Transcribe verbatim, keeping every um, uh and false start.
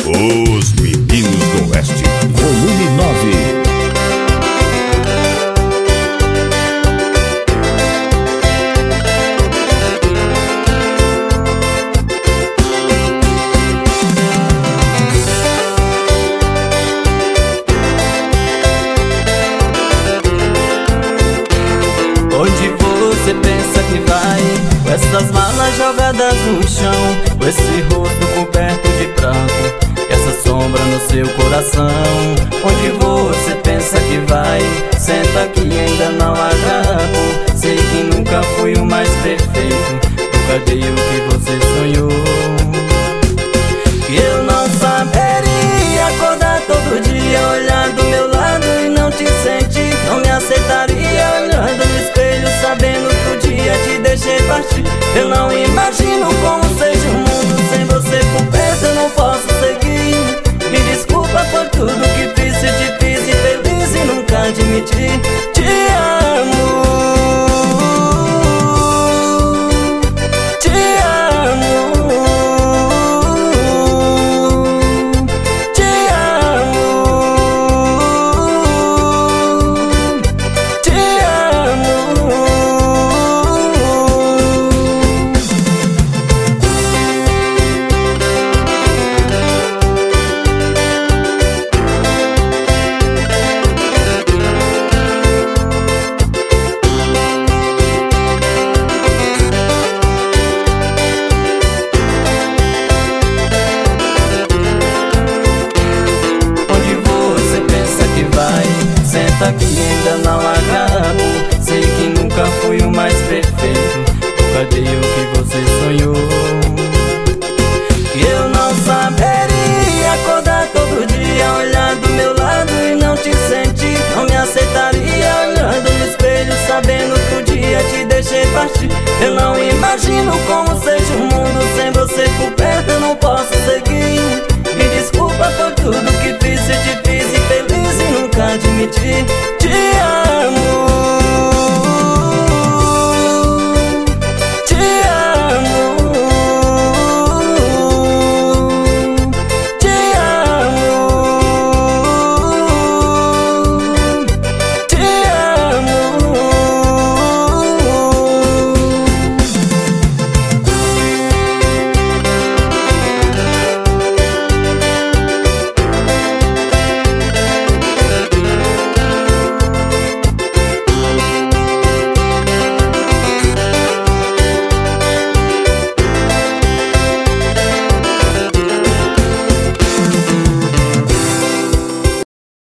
Os Meninos do Oeste, volume nove. Onde você pensa que vai, com essas malas jogadas no chão, com esse rosto coberto de pranto, essa sombra no seu coração? Onde você pensa que vai, senta que ainda não acabou. Sei que nunca fui o mais perfeito, nunca dei o que você sonhou. Que eu não saberia acordar todo dia, olhar do meu lado e não te sentir. Não me aceitaria olhando no espelho, sabendo que o dia te deixei partir. Eu não imagino como seja o mundo sem você por perto, eu não posso seguir. Me desculpa por tudo que fiz, se te fiz infeliz e nunca admiti. Te amo, te amo, te amo, te amo. Senta que ainda não acabou. Sei que nunca fui o mais perfeito, nunca dei o que você sonhou. Que eu não saberia acordar todo dia, olhar do meu lado e não te sentir. Não me aceitaria olhando no espelho, sabendo que um dia te deixei partir. Eu não imagino como seja o mundo sem você por perto, eu não posso seguir. Me desculpa por tudo que fiz, se te fiz infeliz e nunca admiti.